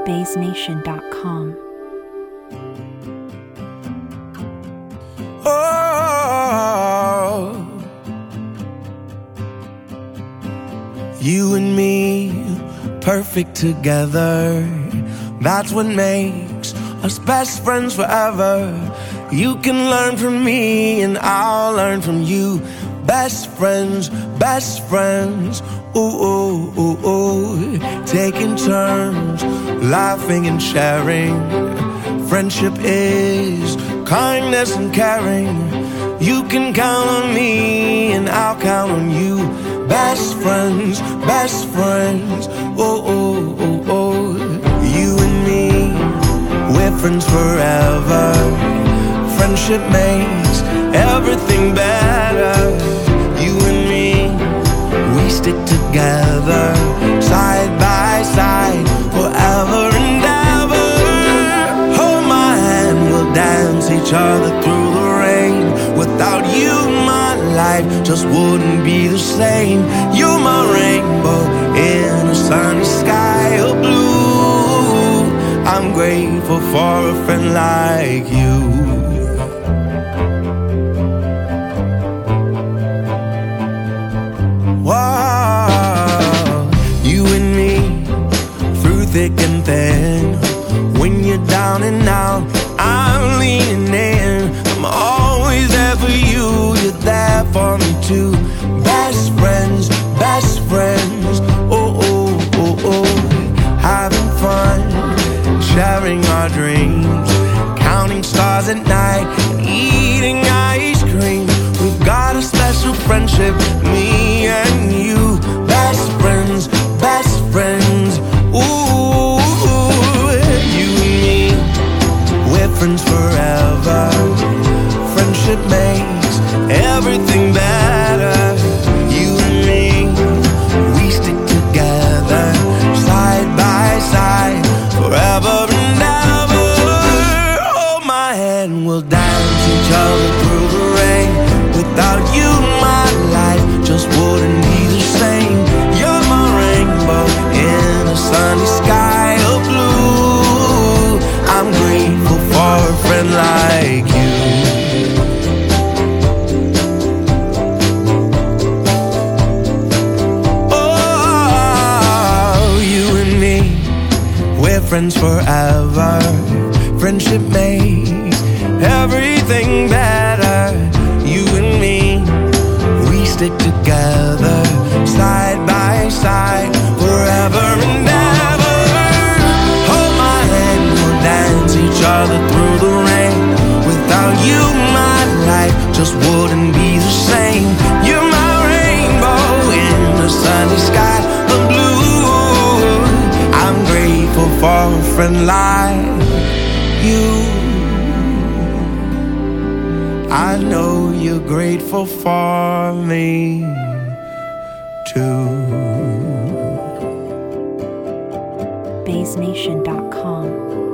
BaseNation.com. Oh, you and me, perfect together. That's what makes us best friends forever. You can learn from me and I'll learn from you. Best friends, best friends. Ooh, ooh, ooh, ooh. Taking turns, laughing and sharing. Friendship is kindness and caring. You can count on me and I'll count on you. Best friends, best friends. Oh, oh, oh, oh. You and me, we're friends forever. Friendship makes everything better. You and me, we stick together, side by side, forever and ever. Hold my hand, we'll dance each other through the rain. Without you, my life just wouldn't be the same. You're my rainbow in a sunny sky of blue. I'm grateful for a friend like you. Wow, you and me, through thick and thin. When you're down and out, I'm leaning in. I'm always there for you, you're there for me too. Best friends, best friends. Oh, oh, oh, oh. Having fun, sharing our dreams, counting stars at night, eating ice cream. We've got a special friendship, me and you. Best friends, best friends. Ooh, you and me, we're friends forever. Friendship makes everything better. You and me, we stick together, side by side, forever and ever. Hold my hand, we'll dance each other through the rain. Without you, my life just wouldn't be the same. You're my rainbow in a sunny sky of blue. I'm grateful for a friend like you. Oh, you and me, we're friends forever. Friendship makes everything better. You and me, we stick together, side by side, forever and ever. Hold my hand, we'll dance each other through the rain. Without you, my life just wouldn't be the same. You're my rainbow in the sunny sky of blue. I'm grateful for a friend like you. I know you're grateful for me too. BaseNation.com.